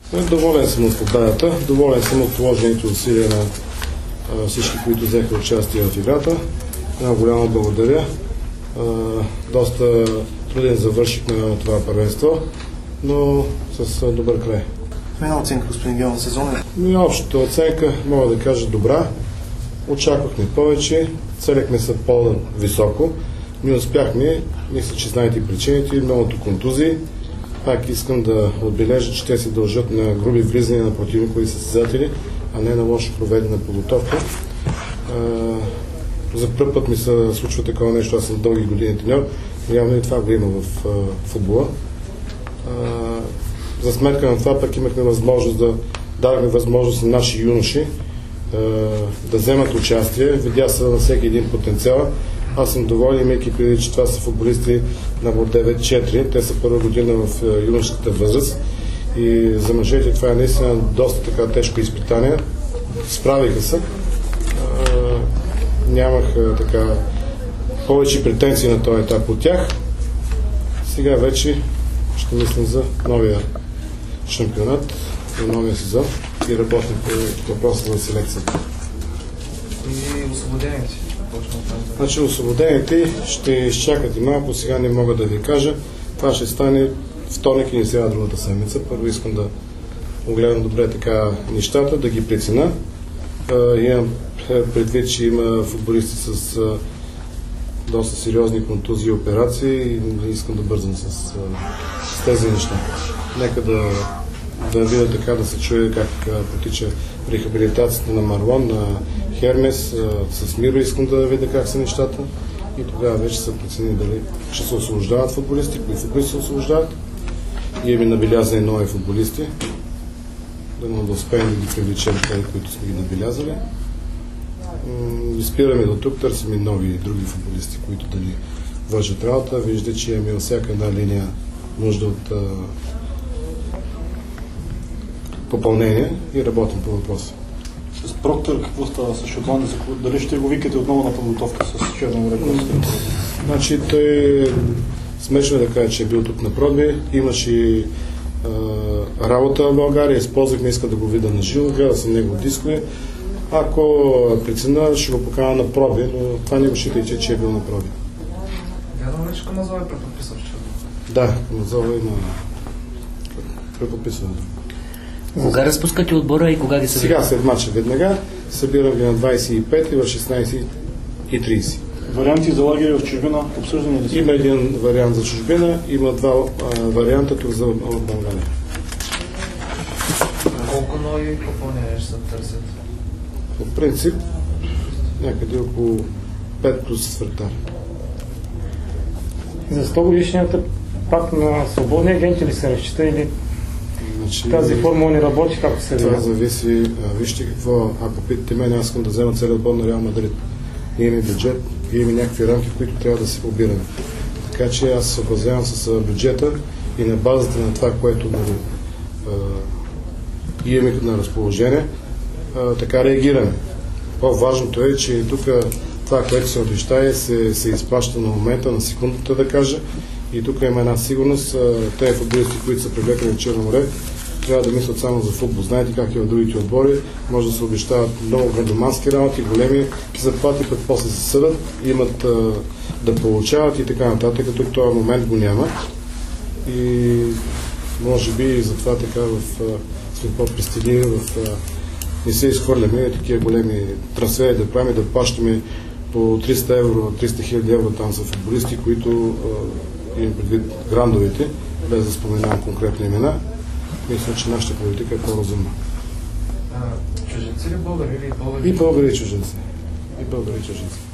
Доволен съм от победата, доволен съм от положените усилия на всички, които взеха участие в играта. Много голямо благодаря. Доста труден завърших на това първенство, но с добър край. Една оценка, господин Гел, на сезона? Общата оценка мога да кажа добра. Очаквахме повече, целяхме се по-високо. Не успяхме, мисля, че знаете причините, многото контузии. Пак искам да отбележа, че те се дължат на груби влизания на противникови състезатели, а не на лошо проведена подготовка. За първ път ми се случва такова нещо, аз съм дълги години треньор, явно и това го има в футбола. За сметка на това пък имахме възможност дадахме възможност на наши юноши да вземат участие. Видя се на всеки един потенциал. Аз съм доволен, имайки преди, че това са футболисти на 9-4. Те са първа година в юношеската възраст. И за мъжете това е наистина доста така тежко изпитание. Справиха се. Нямах така повече претенции на този етап от тях. Сега вече ще мислим за новия шампионат, за новия сезон и работим по въпроса на селекцията. И освободените? Значи освободените ще изчакат и малко, сега не мога да ви кажа. Това ще стане вторник и сега другата седмица. Първо искам да огледам добре така нещата, да ги преценя. Имам предвид, че има футболисти с доста сериозни контузии и операции и искам да бързам с тези неща. Нека да видя така, да се чуе как протича рехабилитацията на Марлон, на Хермес, с Миро искам да видя как са нещата и тогава вече са прецени дали ще се освобождават футболисти, кои футболисти се освобождават. Имаме набелязани нови футболисти, да успеем да ги привлечем тези, които сме ги набелязали. Спираме до тук, търсим и нови и други футболисти, които да ни вършат работа. Виждате, че имаме във всяка една линия нужда от попълнение и работим по въпроса. С Проктор какво става с Шотландия? Дали ще го викате отново на подготовка с Черно море? Значи той смешно да кажа, че е бил тук на проби. Имаше работа в България, използвахме, иска да го видя на живо, гледа съм него дискове. Ако прецена, ще го покана на проби, но това не го считайте, че е бил на проби. Вярно ли, че Камазова е преподписал в Черно? Да, Камазова има преподписване. Кога разпускате отбора и кога ги събирате? Сега след матча веднага, събирам ги на 25 и в 16:30. Варианти за лагери в чужбина обсъждани ли са? Има един вариант за чужбина, има два варианта тук за България. Колко нови попълнения ще се търсят? По принцип, някъде около 5 плюс вратар. За 100 годишнията пак на свободни агенти ли се разчита или тази формула не работи както се това зависи. Вижте какво, ако питате мен, аз искам да взема целият отбор на Реал Мадрид. Имаме бюджет, имаме някакви рамки, които трябва да се побираме. Така че аз се съобразявам с бюджета и на базата на това, което имаме на разположение, така реагираме. По-важното е, че тук това, което се обещае, се изплаща на момента, на секундата да кажа. И тук има една сигурност. Тези футболисти, които са привлекли в Черно море, трябва да мислят само за футбол. Знаете как е в другите отбори. Може да се обещават много грандомански работи, големи заплати, пък после се съдат, имат да получават и така нататък. Тук този момент го няма. И може би затова така сме по-престидливи, не се изхвърляме такива големи трансфери да правим, да плащаме по 300 евро, 300 хиляди евро там са футболисти, които имам предвид грандовете, без да споменавам конкретни имена. Мисля, че нашата политика е по-разумна. Чужденци ли българи или българи? И българи и чужденци. И българи и чужденци.